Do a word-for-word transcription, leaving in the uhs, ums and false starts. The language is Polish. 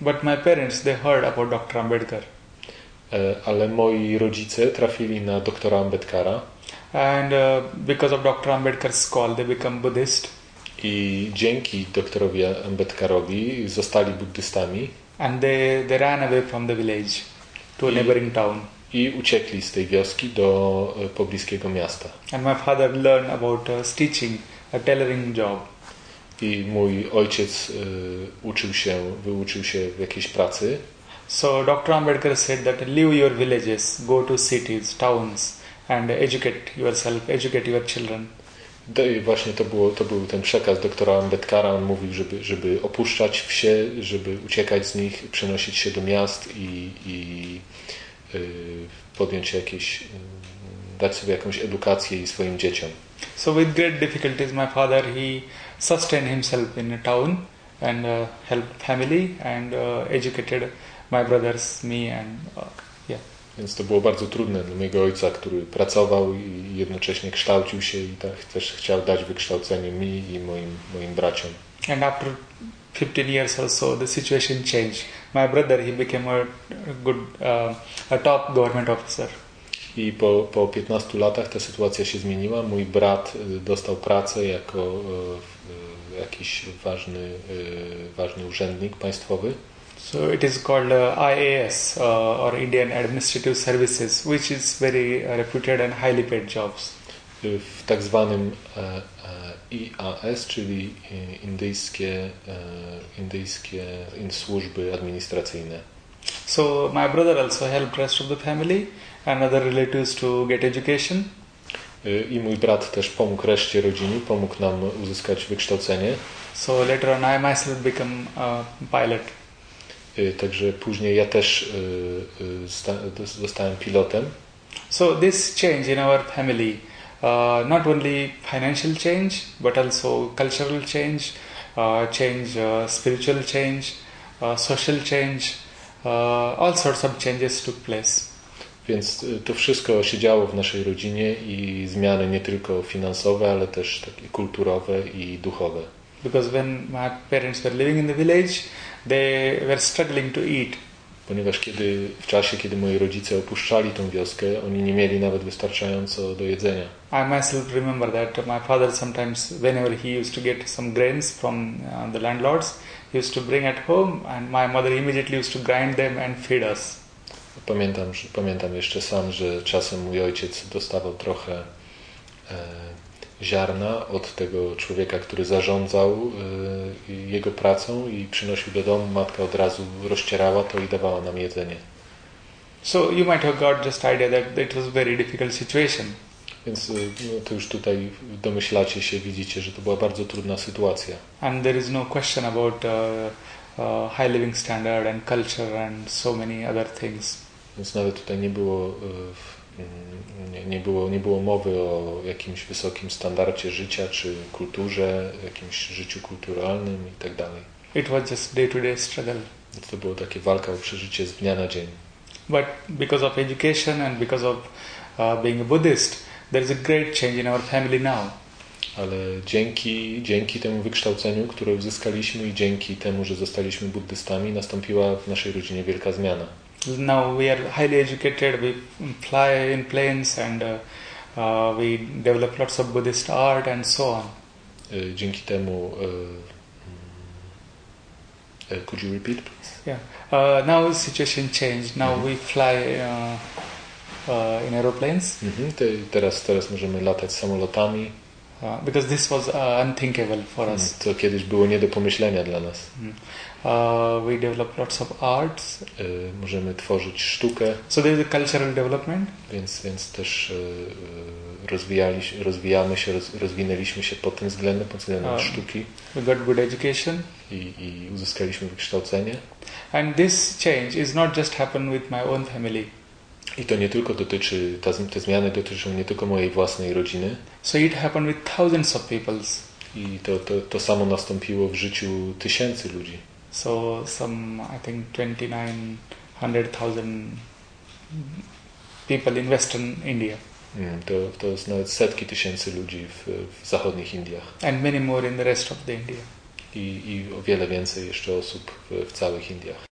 But my parents, they heard about doctor Ambedkar. Ale moi rodzice trafili na doktora Ambedkara. And uh, because of doctor Ambedkar's call, they become Buddhist. I dzięki doktorowi Ambedkarowi zostali buddystami. And they, they ran away from the village to a I, neighboring town. I uciekli z tej wioski do pobliskiego miasta. And my father learned about uh, stitching, a tailoring job. I mój ojciec y, uczył się, wyuczył się w jakiejś pracy. So doctor Ambedkar said that leave your villages, go to cities, towns and educate yourself, educate your children. I właśnie to, było, to był ten przekaz doktora Ambedkara. On mówił, żeby, żeby opuszczać wsie, żeby uciekać z nich, przenosić się do miast i, i y, podjąć jakieś, y, dać sobie jakąś edukację i swoim dzieciom. So with great difficulties my father, he sustained himself in a town and uh, helped family and uh, educated my brothers, me and uh, yeah. Więc to było bardzo trudne dla mojego ojca, który pracował i jednocześnie kształcił się i tak też chciał dać wykształcenie mi i moim, moim braciom. And after fifteen years or so, the situation changed. My brother, he became a good, uh, a top government officer. I po, po piętnastu latach ta sytuacja się zmieniła. Mój brat dostał pracę jako e, jakiś ważny, e, ważny urzędnik państwowy. So it is called uh, I A S uh, or Indian Administrative Services, which is very uh, reputed and highly paid jobs. W tak zwanym e, e, I A S, czyli indyjskie, e, indyjskie służby administracyjne. So my brother also helped rest of the family and other relatives to get education. I mój brat też pomógł reszcie rodziny, pomógł nam uzyskać wykształcenie. So later on I myself become a pilot. Także później ja też zostałem pilotem. So this change in our family, uh, not only financial change, but also cultural change, uh, change, uh, spiritual change, uh, social change, uh, all sorts of changes took place. Więc to wszystko się działo w naszej rodzinie i zmiany nie tylko finansowe, ale też takie kulturowe i duchowe. Because when my parents were living in the village, they were struggling to eat. Ponieważ kiedy, w czasie, kiedy moi rodzice opuszczali tą wioskę, oni nie mieli nawet wystarczająco do jedzenia. I myself remember that my father sometimes, whenever he used to get some grains from uh, the landlords, he used to bring at home and my mother immediately used to grind them and feed us. Pamiętam, że, pamiętam jeszcze sam, że czasem mój ojciec dostawał trochę e, ziarna od tego człowieka, który zarządzał y, jego pracą i przynosił do domu. Matka od razu rozcierała to i dawała nam jedzenie. So you might have got just idea that it was a very difficult situation. Więc y, no, to już tutaj domyślacie się, widzicie, że to była bardzo trudna sytuacja. And there is no question about uh, uh, high living standard and culture and so many other things. Więc nawet tutaj nie było y, Nie, nie, było, nie było mowy o jakimś wysokim standardzie życia, czy kulturze, jakimś życiu kulturalnym i tak dalej. It was just day-to-day struggle. To było takie walka o przeżycie z dnia na dzień. But because of education and because of uh, being a Buddhist, there is a great change in our family now. Ale dzięki, dzięki temu wykształceniu, które uzyskaliśmy i dzięki temu, że zostaliśmy buddystami, nastąpiła w naszej rodzinie wielka zmiana. Now we are highly educated, we fly in planes and uh, uh, we develop lots of Buddhist art and so on. Dzięki temu uh, uh, could you repeat please? Yeah. Uh, now the situation changed. Now mm-hmm. we fly uh, uh, in aeroplanes. Mm-hmm. Te, teraz, teraz możemy latać samolotami. Uh, because this was uh, unthinkable for us. Mm, to kiedyś było nie do pomyślenia dla nas. Mm. Uh, we develop lots of arts. Y, możemy tworzyć sztukę. So there is a cultural development. Więc, więc też y, rozwijali, rozwijamy się, roz, rozwinęliśmy się pod tym względem, pod względem uh, sztuki. We got good education. I, I uzyskaliśmy wykształcenie. And this change is not just happen with my own family. I to nie tylko dotyczy, ta, te zmiany dotyczą nie tylko mojej własnej rodziny. So it happened with thousands of peoples. I to, to, to samo nastąpiło w życiu tysięcy ludzi. So some, I think, twenty-nine hundred thousand people in Western India. Mm, to, to jest nawet setki tysięcy ludzi w, w zachodnich Indiach. And many more in the rest of the India. I, i o wiele więcej jeszcze osób w, w całych Indiach.